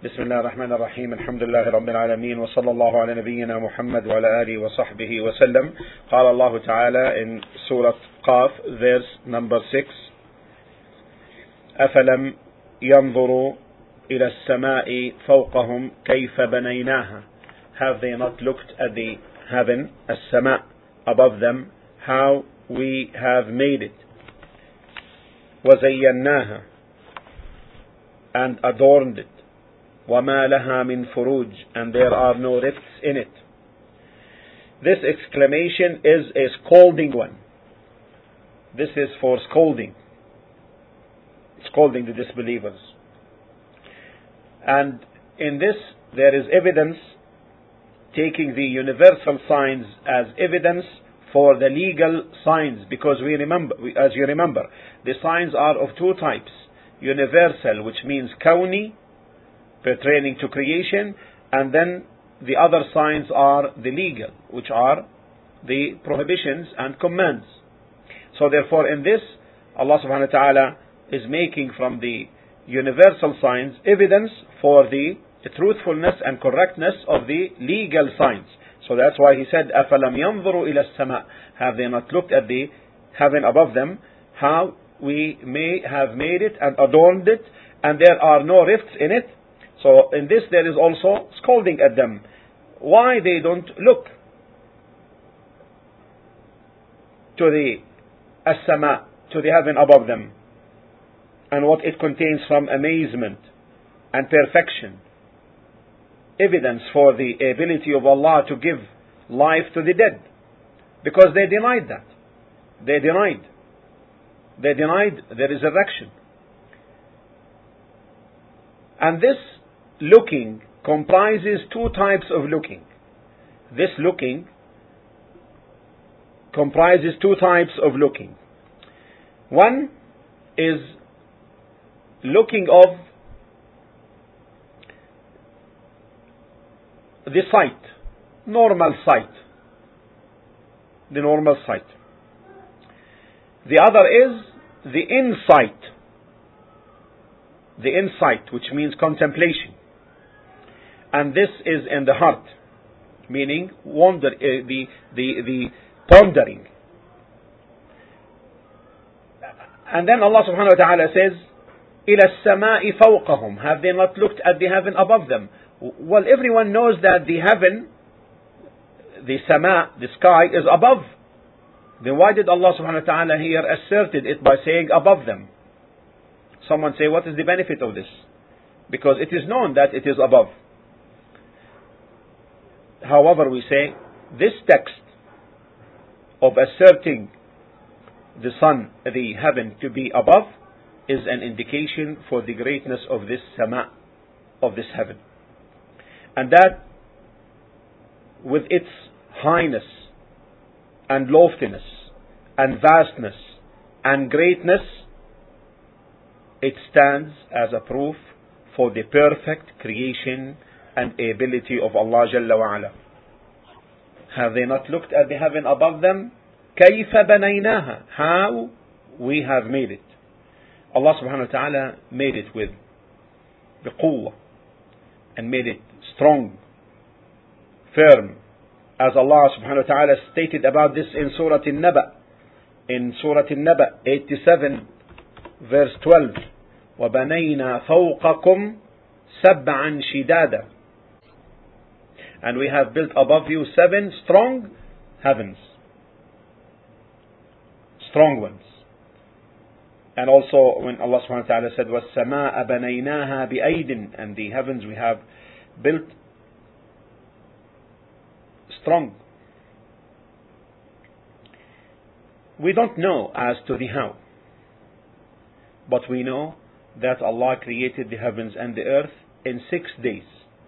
بسم الله الرحمن الرحيم الحمد لله رب العالمين وصلى الله على نبينا محمد وعلى آله وصحبه وسلم. قال الله تعالى in Surah Qaf verse number 6: أفلم ينظروا إلى السماء فوقهم كيف بنيناها. Have they not looked at the heaven, السماء, above them, how we have made it. وزيناها, and adorned it. وما لها من فروج, and there are no rifts in it. This exclamation is a scolding one. This is for scolding the disbelievers. And in this there is evidence, taking the universal signs as evidence for the legal signs, because as you remember, the signs are of two types: universal, which means kawni, pertaining to creation, and then the other signs are the legal, which are the prohibitions and commands. So therefore in this, Allah subhanahu wa ta'ala is making from the universal signs evidence for the truthfulness and correctness of the legal signs. So that's why he said, أَفَلَمْ يَنْظُرُوا إِلَى السَّمَاءِ. Have they not looked at the heaven above them, how we may have made it and adorned it, and there are no rifts in it. So in this there is also scolding at them. Why they don't look to the as-sama, to the heaven above them, and what it contains from amazement and perfection, evidence for the ability of Allah to give life to the dead. Because they denied that. They denied the resurrection. And this looking comprises two types of looking. This looking comprises two types of looking. One is looking of the sight, normal sight, the normal sight. The other is the insight, which means contemplation. And this is in the heart, meaning the pondering. And then Allah subhanahu wa ta'ala says, إِلَى السَّمَاءِ فَوْقَهُمْ. Have they not looked at the heaven above them? Well, everyone knows that the heaven, the sama, the sky, is above. Then why did Allah subhanahu wa ta'ala here asserted it by saying above them? Someone say, what is the benefit of this? Because it is known that it is above. However, we say, this text of asserting the sun, the heaven, to be above is an indication for the greatness of this sama, of this heaven. And that with its highness and loftiness and vastness and greatness, it stands as a proof for the perfect creation and ability of Allah Jalla wa Ala. Have they not looked at the heaven above them? كَيْفَ بَنَيْنَاهَا. How we have made it. Allah subhanahu wa ta'ala made it with the quwwah, and made it strong, firm, as Allah subhanahu wa ta'ala stated about this in Surah An-Naba. In Surah An-Naba 87 verse 12, وَبَنَيْنَا فَوْقَكُمْ سَبْعًا شِدَادًا. And we have built above you 7 strong heavens, strong ones. And also when Allah subhanahu wa ta'ala said, وَالسَّمَاءَ بَنَيْنَاهَا بِأَيْدٍ, and the heavens we have built strong. We don't know as to the how, but we know that Allah created the heavens and the earth in 6 days.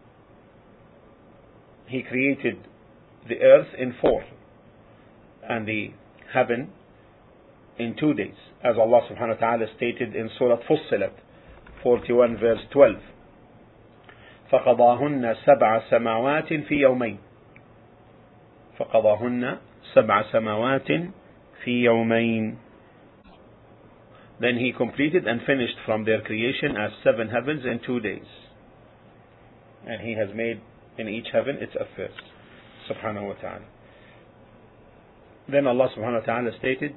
He created the earth in 4 and the heaven in 2 days, as Allah subhanahu wa ta'ala stated in Surah Fussilat 41 verse 12. فَقَضَاهُنَّ سَبْعَ سَمَاوَاتٍ فِي يَوْمَيْنِ. فَقَضَاهُنَّ سَبْعَ سَمَاوَاتٍ فِي يَوْمَيْنِ. Then He completed and finished from their creation as 7 heavens in 2 days. and He has made in each heaven its affairs, subhanahu wa ta'ala. Then Allah subhanahu wa ta'ala stated,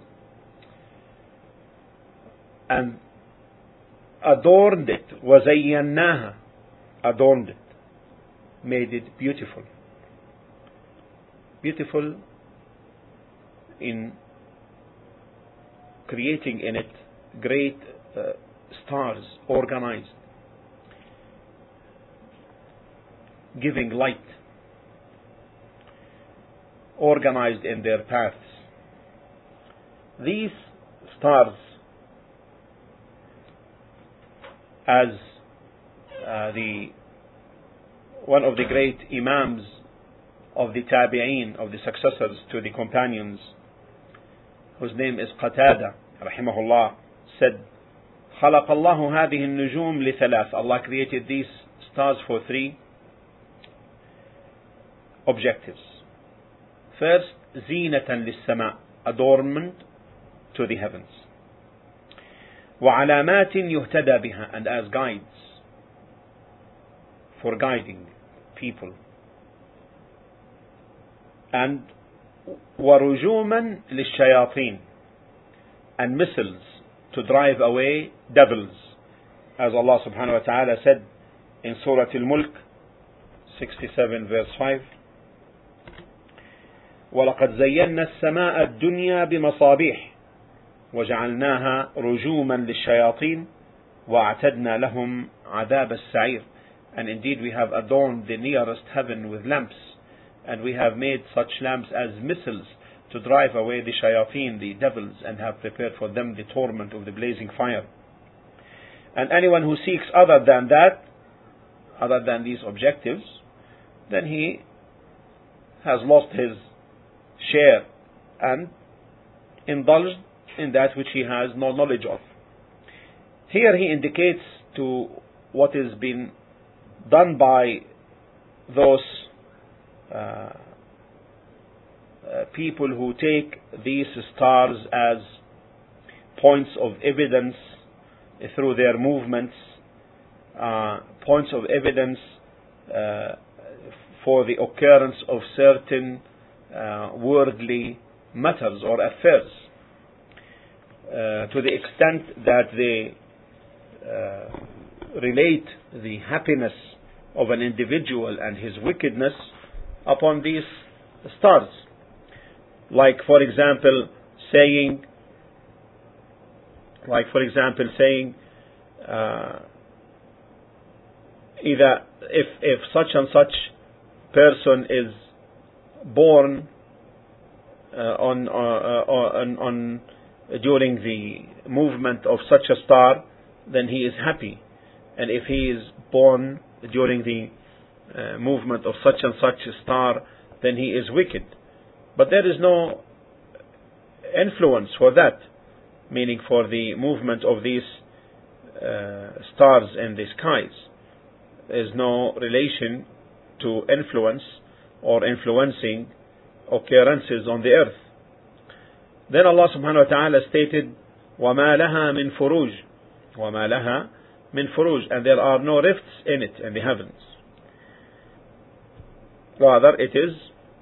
and adorned it, وَزَيَّنَّاهَا, adorned it, made it beautiful. Beautiful in creating in it great stars, organized, giving light, organized in their paths. These stars, as one of the great imams of the tabi'een, of the successors to the companions, whose name is Qatada rahimahullah, said, خلق الله هذه النجوم لثلاث. Allah created these stars for three objectives. First, زينة للسماء, adornment to the heavens. وعلامات يهتدى بها, and as guides, for guiding people. And ورجوما للشياطين, and missiles to drive away devils, as Allah subhanahu wa ta'ala said in Surah Al-Mulk 67 verse 5, وَلَقَدْ زَيَّنَّا السَّمَاءَ الدُّنْيَا بِمَصَابِيحِ وَجَعَلْنَاهَا رُجُومًا لِلشَّيَاطِينِ وَأَعْتَدْنَا لَهُمْ عَذَابَ السَّعِيرِ. And indeed we have adorned the nearest heaven with lamps, and we have made such lamps as missiles to drive away the shayateen, the devils, and have prepared for them the torment of the blazing fire. And anyone who seeks other than that, other than these objectives, then he has lost his share and indulged in that which he has no knowledge of. Here he indicates to what is being done by those people who take these stars as points of evidence through their movements, points of evidence for the occurrence of certain worldly matters or affairs, to the extent that they relate the happiness of an individual and his wickedness upon these stars. Like for example saying either if such and such person is born during the movement of such a star, then he is happy, and if he is born during the movement of such and such a star, then he is wicked. But there is no influence for that, meaning for the movement of these stars in the skies. There is no relation to influence or influencing occurrences on the earth. Then Allah subhanahu wa ta'ala stated, وَمَا لَهَا مِن فُرُوجٍ, وَمَا لَهَا مِن فُرُوجٍ, and there are no rifts in it, in the heavens. Rather, it is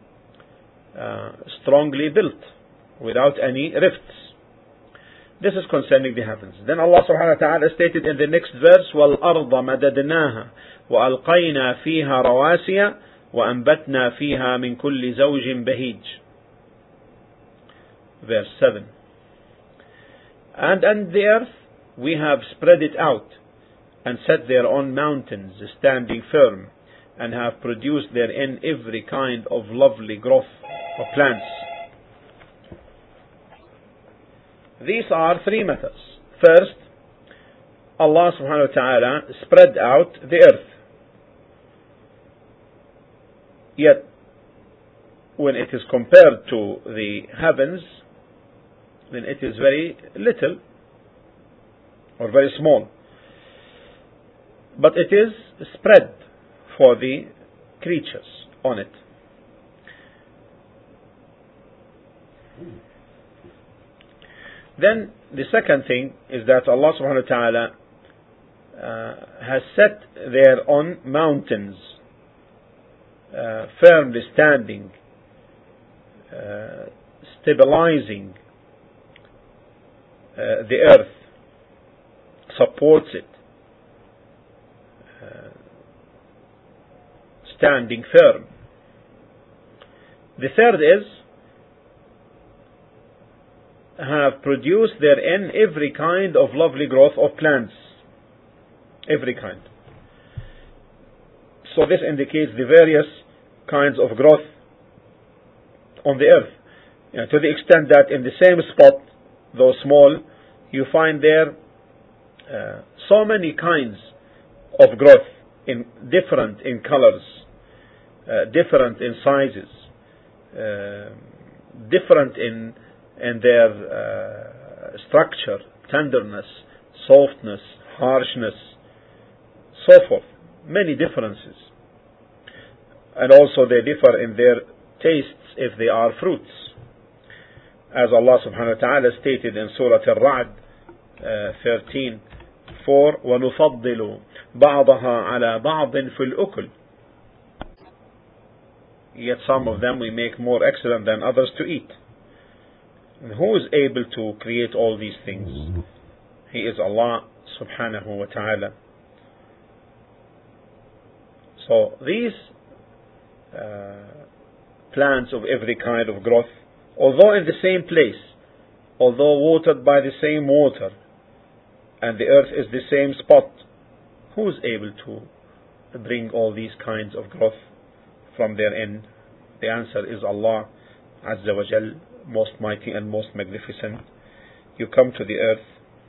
strongly built without any rifts. This is concerning the heavens. Then Allah subhanahu wa ta'ala stated in the next verse, وَالْأَرْضَ مَدَدْنَاهَا وَأَلْقَيْنَا فِيهَا رَوَاسِيَ وَأَنْبَتْنَا فِيهَا مِنْ كُلِّ زَوْجٍ بَهِيجٍ. Verse 7. And the earth we have spread it out and set thereon mountains standing firm, and have produced therein every kind of lovely growth of plants. These are three methods. First, Allah subhanahu wa ta'ala spread out the earth. Yet, when it is compared to the heavens, then it is very little or very small. But it is spread for the creatures on it. Then the second thing is that Allah subhanahu wa ta'ala has set thereon mountains firmly standing, stabilizing the earth, supports it, standing firm. The third is, have produced therein every kind of lovely growth of plants. Every kind. So this indicates the various kinds of growth on the earth. To the extent that in the same spot, though small, you find there so many kinds of growth, different in colors, different in sizes, different in their structure, tenderness, softness, harshness, so forth. Many differences. And also they differ in their tastes if they are fruits. As Allah subhanahu wa ta'ala stated in Surah Al-Ra'd 13:4, وَنُفَضِّلُ بَعْضَهَا عَلَى بَعْضٍ فِي الْأُكُلِ. Yet some of them we make more excellent than others to eat. And who is able to create all these things? He is Allah subhanahu wa ta'ala. So these plants of every kind of growth, although in the same place, although watered by the same water, and the earth is the same spot, who is able to bring all these kinds of growth from their end? The answer is Allah Azza wa Jal, most mighty and most magnificent. You come to the earth,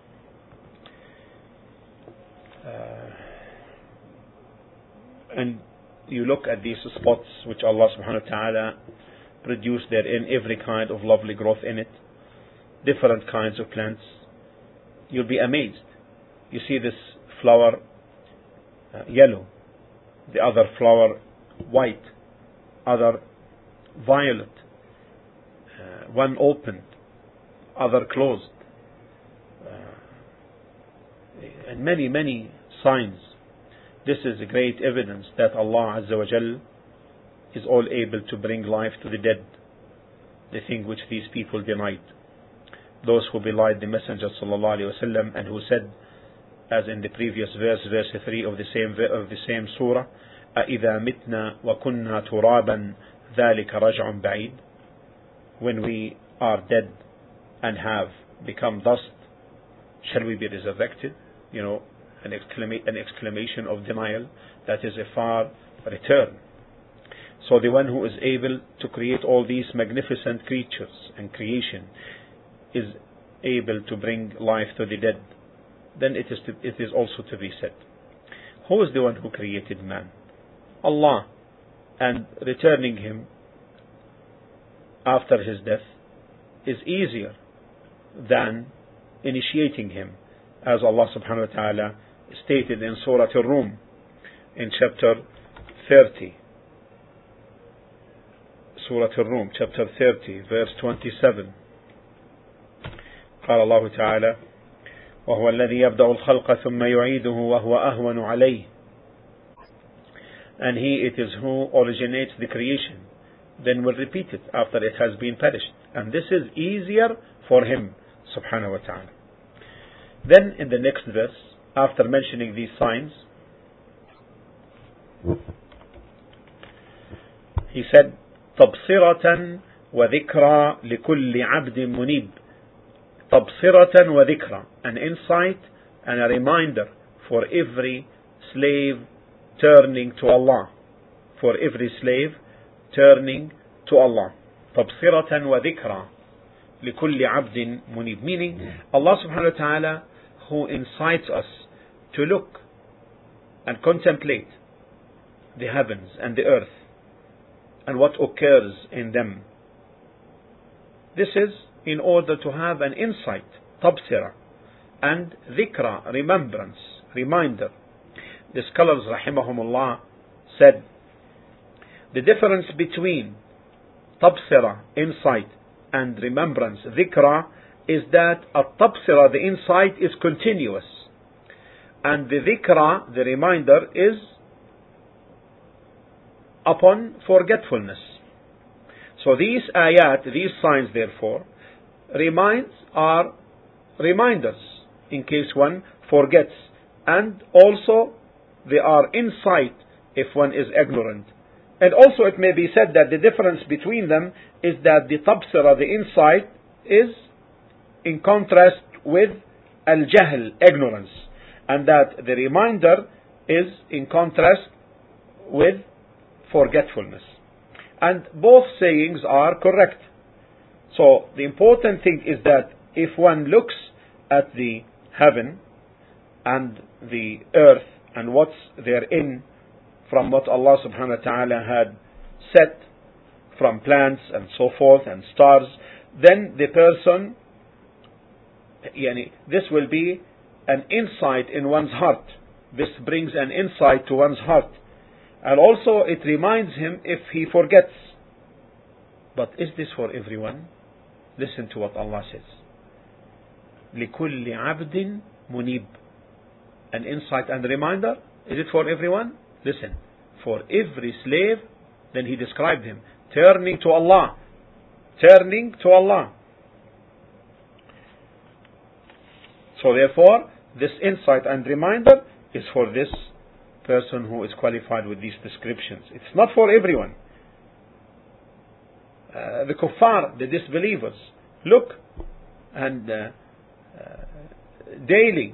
and you look at these spots which Allah subhanahu wa ta'ala produced therein every kind of lovely growth in it, different kinds of plants. You'll be amazed. You see this flower yellow, the other flower white, other violet, one opened, other closed, and many signs. This is a great evidence that Allah Azza wa Jal is all able to bring life to the dead, the thing which these people denied. Those who belied the Messenger sallallahu alaihi wasallam, and who said, as in the previous verse, verse 3 of the same surah, أَإِذَا مِتْنَا وَكُنَّا تُرَابًا ذَلِكَ رَجْعٌ بَعِيدٌ. When we are dead and have become dust, shall we be resurrected? An exclamation of denial. That is a far return. So the one who is able to create all these magnificent creatures and creation is able to bring life to the dead. Then it is also to be said, who is the one who created man? Allah. And returning him after his death is easier than initiating him, as Allah subhanahu wa ta'ala stated in Surah Al-Rum in chapter 30. Surah Al-Rum, chapter 30, verse 27. قال الله تعالى: وهو الذي يبدأ الخلق ثم يعيده وهو أهون عليه. And he it is who originates the creation, then will repeat it after it has been perished. And this is easier for him, subhanahu wa ta'ala. Then in the next verse, after mentioning these signs, he said, تبصرة وذكرى لكل عبد منيب. تبصرة وذكرى, an insight and a reminder for every slave turning to Allah. For every slave turning to Allah. تبصرة وذكرى لكل عبد منيب. Meaning, Allah subhanahu wa ta'ala, who incites us to look and contemplate the heavens and the earth and what occurs in them. This is in order to have an insight, tabsira, and dhikra, remembrance, reminder. The scholars rahimahumullah said the difference between tabsira, insight, and remembrance, dhikra, is that at-tabsira, the insight, is continuous, and the dhikra, the reminder, is upon forgetfulness. So these ayat, these signs therefore, are reminders in case one forgets, and also they are insight if one is ignorant. And also it may be said that the difference between them is that the tabsira, the insight, is in contrast with al-jahl, ignorance, and that the reminder is in contrast with forgetfulness. And both sayings are correct. So the important thing is that if one looks at the heaven and the earth and what's therein from what Allah subhanahu wa ta'ala had set from plants and so forth and stars, then the person, this will be an insight in one's heart. This brings an insight to one's heart. And also it reminds him if he forgets. But is this for everyone? Listen to what Allah says. لِكُلِّ عَبْدٍ مُنِيبٍ. An insight and reminder. Is it for everyone? Listen. For every slave, then he described him turning to Allah. Turning to Allah. So therefore, this insight and reminder is for this person who is qualified with these descriptions. It's not for everyone. The kuffar, the disbelievers, look and daily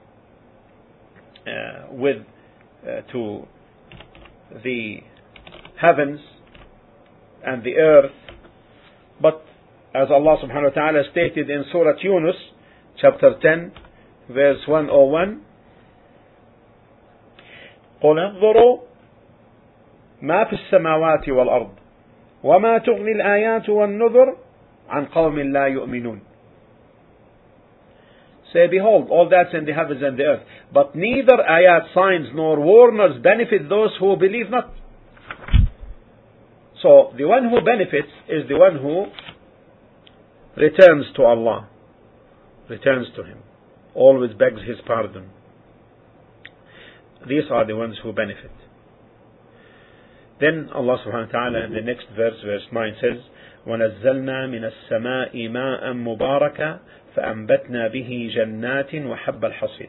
to the heavens and the earth. But as Allah subhanahu wa ta'ala stated in Surah Yunus, chapter 10, verse 101, قُلْ انظُرُوا مَا فِي السَّمَاوَاتِ وَالْأَرْضِ وَمَا تُغْنِي الْآيَاتُ وَالنُّذُرُ عَنْ قَوْمٍ لَا يُؤْمِنُونَ. Say, behold, all that's in the heavens and the earth, but neither ayat, signs, nor warners benefit those who believe not. So, the one who benefits is the one who returns to Allah, returns to Him, always begs His pardon. These are the ones who benefit. Then Allah subhanahu wa ta'ala in the next verse, verse 9 says, وَنَزَّلْنَا مِنَ السَّمَاءِ مَاءً مُبَارَكًا فَأَنْبَتْنَا بِهِ جَنَّاتٍ وَحَبَّ الْحَصِيدِ.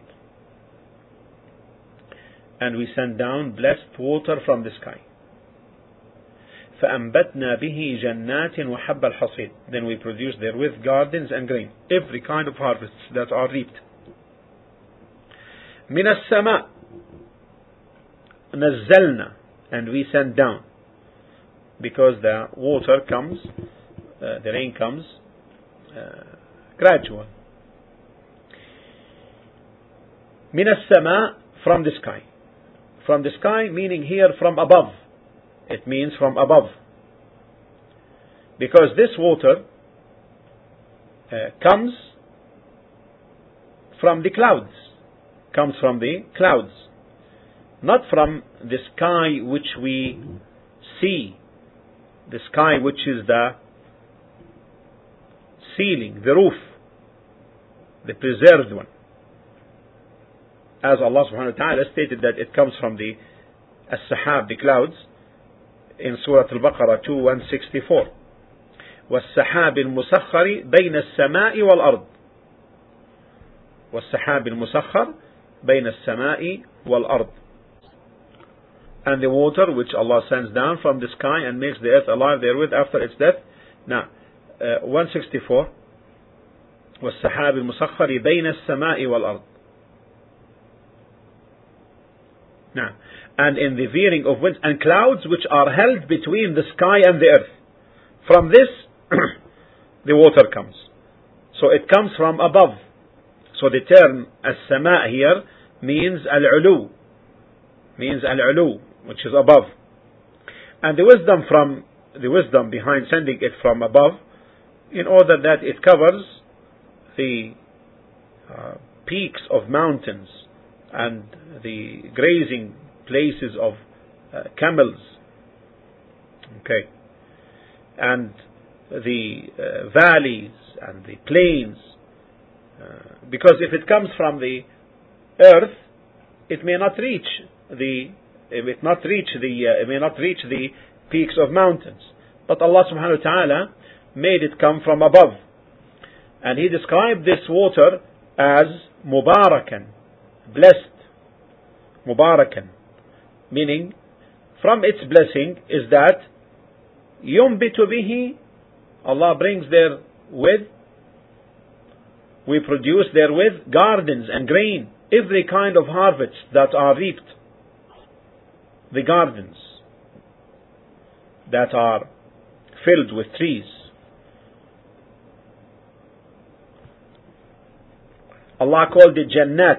And we sent down blessed water from the sky. فَأَنْبَتْنَا بِهِ جَنَّاتٍ وَحَبَّ الْحَصِيدِ. Then we produced therewith gardens and grain, every kind of harvests that are reaped. مِنَ السَّمَاءِ نَزَّلْنَا, and we send down, because the water comes, the rain comes gradual. من السماء, from the sky. From the sky meaning here from above. It means from above. Because this water comes from the clouds. Comes from the clouds. Not from the sky which we see. The sky which is the ceiling, the roof, the preserved one. As Allah subhanahu wa ta'ala stated that it comes from the as-sahab, the clouds, in Surah Al-Baqarah 2:164. وَالسَّحَابِ الْمُسَخَّرِ بَيْنَ السَّمَاءِ وَالْأَرْضِ. وَالسَّحَابِ الْمُسَخَّرِ بَيْنَ السَّمَاءِ وَالْأَرْضِ. And the water which Allah sends down from the sky and makes the earth alive therewith after its death. Now, 164. وَالسَّحَابِ الْمُسَخَّرِ بَيْنَ السَّمَاءِ وَالْأَرْضِ. Now, and in the veering of winds and clouds which are held between the sky and the earth. From this, the water comes. So it comes from above. So the term as-sama' here means al-ulu. Means al-ulu, which is above. And the wisdom behind sending it from above, in order that it covers the peaks of mountains and the grazing places of camels, okay, and the valleys and the plains, because if it comes from the earth, it may not reach the it may not reach the peaks of mountains. But Allah subhanahu wa ta'ala made it come from above. And He described this water as Mubarakan, blessed. Mubarakan, meaning from its blessing is that ينبت به, Allah brings therewith, we produce therewith gardens and grain, every kind of harvests that are reaped. The gardens that are filled with trees. Allah called it Jannat.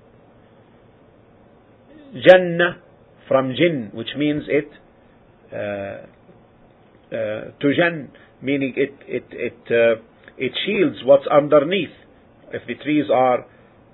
Jannah from Jinn, which means tujan, meaning it shields what's underneath. If the trees are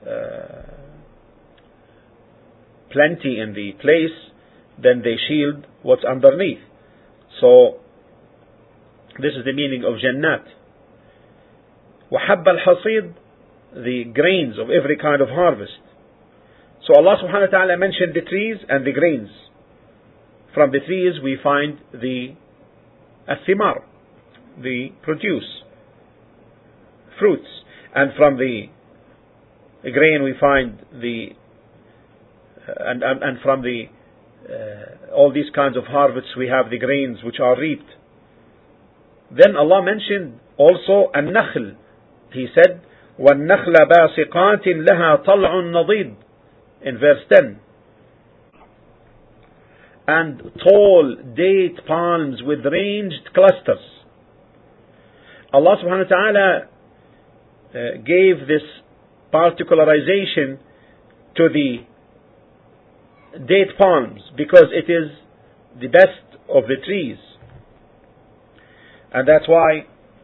plenty in the place, then they shield what's underneath. So this is the meaning of Jannat. وَحَبَّ الْحَصِيدِ, the grains of every kind of harvest. So Allah subhanahu wa ta'ala mentioned the trees and the grains. From the trees we find the athimar, the produce, fruits. And from the grain we find and from the all these kinds of harvests we have the grains which are reaped. Then Allah mentioned also an-nakhl. He said, وَالنَّخْلَ بَاسِقَاتٍ لَهَا طَلْعٌ نَضِيدٌ in verse 10. And tall date palms with ranged clusters. Allah subhanahu wa ta'ala gave this particularization to the date palms because it is the best of the trees. And that's why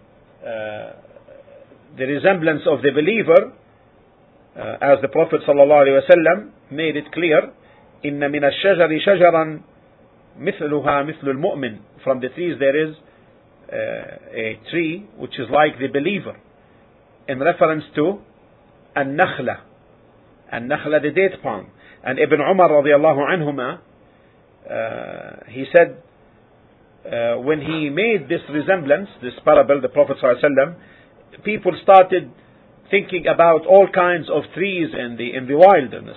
the resemblance of the believer, as the Prophet ﷺ made it clear, إِنَّ مِنَ الشَّجَرِ شَجَرًا مِثْلُهَا مِثْلُ الْمُؤْمِنِ. From the trees there is a tree which is like the believer, in reference to النخلة, النخلة, the date palm. And Ibn Umar radiallahu anhuma, he said, when he made this resemblance, this parable, the Prophet ﷺ, people started thinking about all kinds of trees in the wilderness.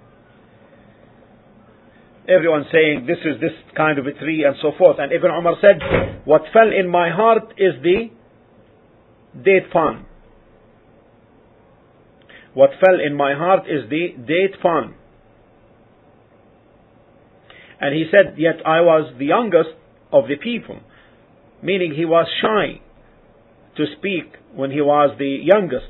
Everyone saying this is this kind of a tree and so forth. And Ibn Umar said, what fell in my heart is the date palm. What fell in my heart is the date palm. And he said, yet I was the youngest of the people, meaning he was shy to speak when he was the youngest.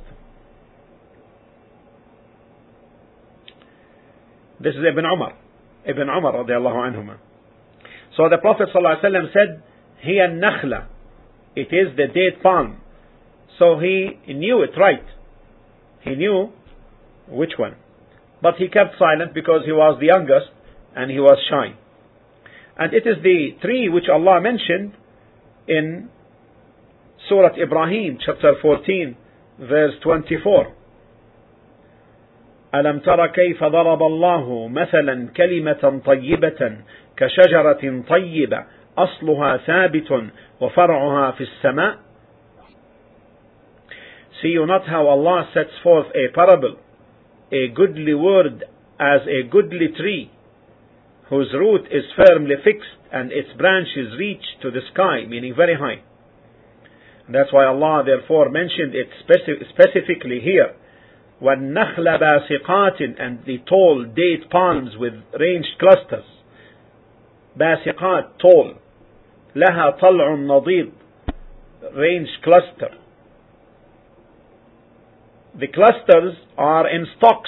This is Ibn Umar radiallahu anhuma. So the Prophet ﷺ said, hiya nakhla, it is the date palm. So he knew it right. He knew which one. But he kept silent because he was the youngest and he was shy. And it is the tree which Allah mentioned in Surah Ibrahim, chapter 14, verse 24. أَلَمْ تَرَ كَيْفَ ضَرَبَ اللَّهُ مَثَلًا كَلِمَةً طَيِّبَةً كَشَجَرَةٍ طَيِّبَةٍ أَصْلُهَا ثَابِتٌ وَفَرْعُهَا فِي السَّمَاءِ. See you not how Allah sets forth a parable, a goodly word as a goodly tree, whose root is firmly fixed and its branches reach to the sky, meaning very high. That's why Allah therefore mentioned it specifically here. وَالنَّخْلَ بَاسِقَاتٍ, and the tall date palms with ranged clusters. باسقات, tall. لَهَا طَلْعٌ نَضِيدٌ, ranged cluster. The clusters are in stalks.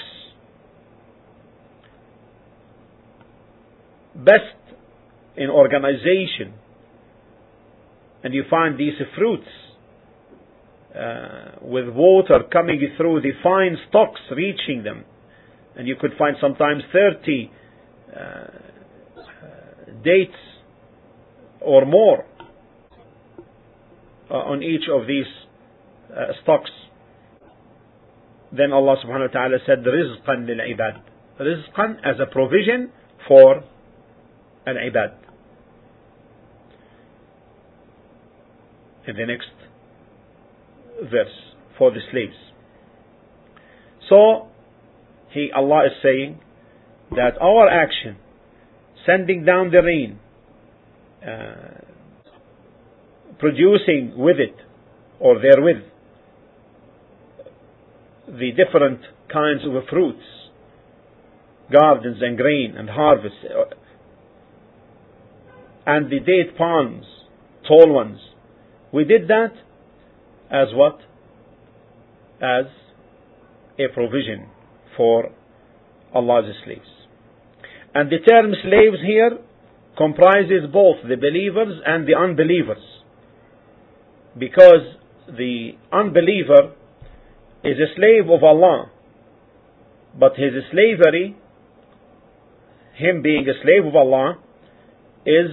Best in organization. And you find these fruits with water coming through the fine stalks reaching them. And you could find sometimes 30 dates or more on each of these stalks. Then Allah subhanahu wa ta'ala said, rizqan lil ibad. Rizqan as a provision for al-ibad. In the next verse, for the slaves. So, Allah is saying that our action, sending down the rain, producing with it or therewith the different kinds of fruits, gardens and grain and harvests, and the date palms, tall ones, we did that as what? As a provision for Allah's slaves. And the term slaves here comprises both the believers and the unbelievers, because the unbeliever is a slave of Allah, but his slavery, him being a slave of Allah, is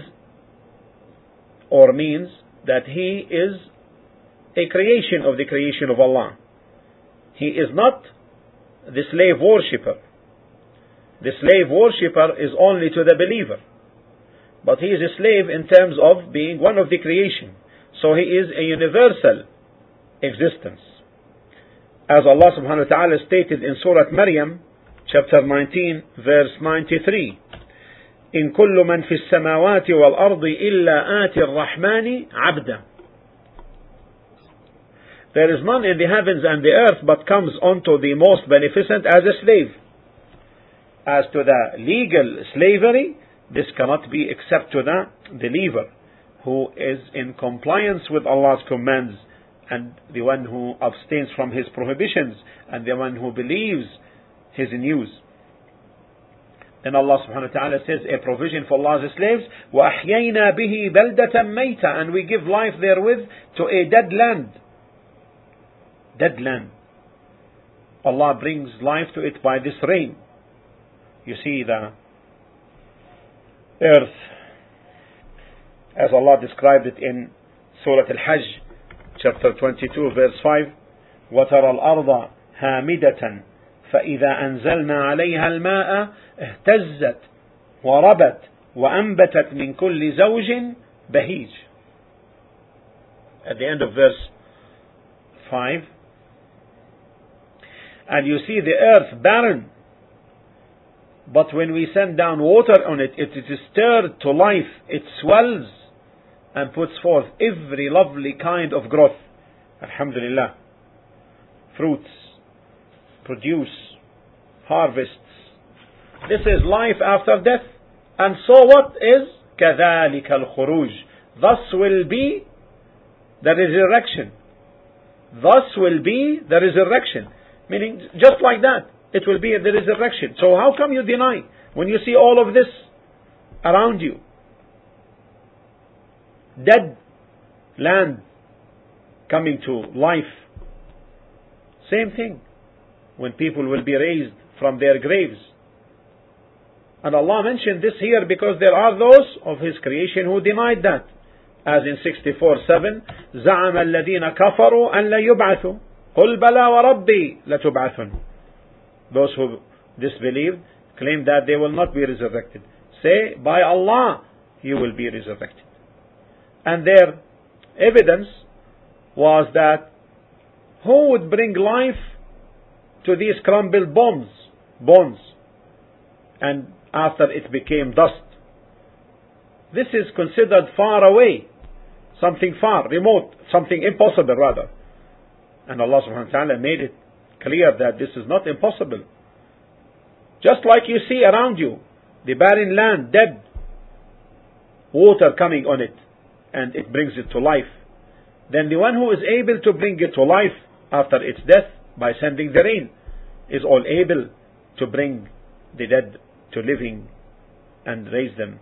or means that he is a creation of the creation of Allah. He is not the slave worshipper. The slave worshipper is only to the believer, but he is a slave in terms of being one of the creation. So he is a universal existence. As Allah subhanahu wa ta'ala stated in Surah Maryam, chapter 19, verse 93, إن كل من في السماوات والأرض إلا آتي الرحمن عبدا. There is none in the heavens and the earth but comes unto the most beneficent as a slave. As to the legal slavery, this cannot be except to the believer who is in compliance with Allah's commands, and the one who abstains from His prohibitions, and the one who believes His news. Then Allah subhanahu wa ta'ala says a provision for Allah's slaves, وَأَحْيَيْنَا بِهِ بَلْدَةً مَيْتًا, and we give life therewith to a dead land. Dead land. Allah brings life to it by this rain. You see the earth, as Allah described it in Surah Al-Hajj, chapter 22, verse 5, وَتَرَى الْأَرْضَ هَامِدَةً فَإِذَا أَنزَلْنَا عَلَيْهَا الْمَاءَ اهْتَزَّتْ وَرَبَتْ وَأَنبَتَتْ مِنْ كُلِّ زَوْجٍ بَهِيجٍ. At the end of verse 5, and you see the earth barren, but when we send down water on it, it is stirred to life, it swells and puts forth every lovely kind of growth. Alhamdulillah. Fruits, produce, harvests. This is life after death. And so what is كَذَلِكَ الْخُرُوجِ? Thus will be the resurrection. Thus will be the resurrection. Meaning, just like that, it will be the resurrection. So how come you deny when you see all of this around you? Dead land coming to life. Same thing when people will be raised from their graves. And Allah mentioned this here because there are those of His creation who denied that. As in 64:7, زَعَمَ الَّذِينَ كَفَرُوا أَن لَّن يُبْعَثُوا قُلْ بَلَى وَرَبِّي لَتُبْعَثُنَّ. Those who disbelieve claim that they will not be resurrected. Say, by Allah, you will be resurrected. And their evidence was that who would bring life to these crumbled bones, and after it became dust? This is considered far away, something far, remote, something impossible rather. And Allah subhanahu wa ta'ala made it clear that this is not impossible. Just like you see around you, the barren land, dead, water coming on it, and it brings it to life. Then the one who is able to bring it to life after its death by sending the rain is all able to bring the dead to living and raise them